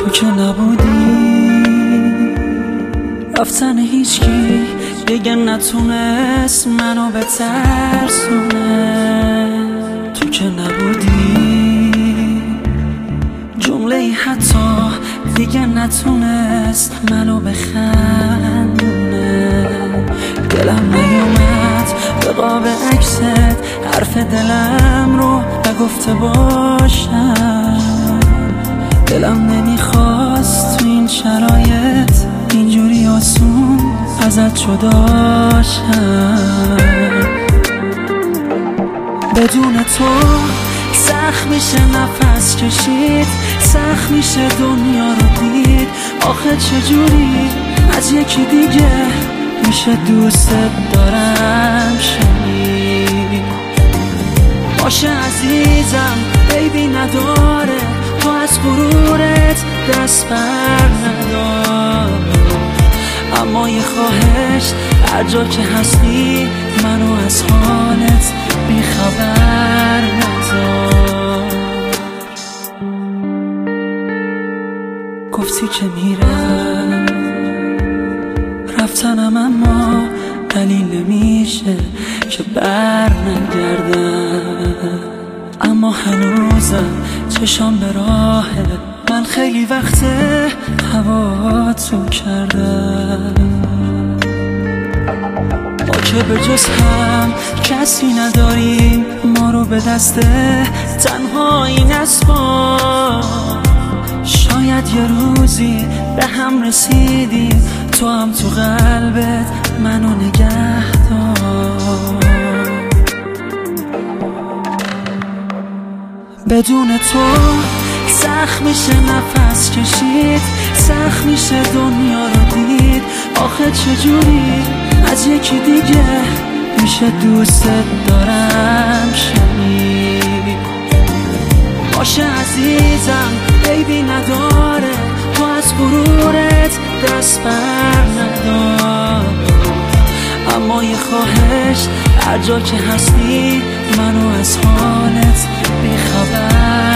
که نبودی رفتن هیچکی دیگه نتونست منو بترسونه. تو که نبودی جمله حتی دیگه نتونست منو بخندونه. دلم نیومد به قاب عکست حرف دلم رو نگفته باشم. دلم نمیخواست تو این شرایط اینجوری آسون ازت جدا شم. بدون تو سخت میشه نفس کشید، سخت میشه دنیا رو دید. آخه چجوری از یکی دیگه میشه دوست دارم شنید؟ باشه عزیزم بیبی نداره، تو از غرورت دست بر ندار. اما یه خواهش هر جا که هستی منو از حالت بیخبر نذار. گفتی که میرم رفتنم، اما دلیل نمیشه که بر نگردم. اما هنوزم چشام به راهه، من خیلی وقته هواتو کردم. ما که به جز هم کسی نداریم، ما رو به دست تنهایی نسپار. شاید یه روزی به هم رسیدیم، تو هم تو قلبت منو نگه دار. بدون تو سخت میشه نفس کشید، سخت میشه دنیا رو دید. آخه چجوری از یکی دیگه میشه دوست دارم شنید؟ باشه عزیزم بیبی نداره، تو از غرورت دست بر ندار. اما یه خواهش هر جا که هستی منو از حالت بیخبر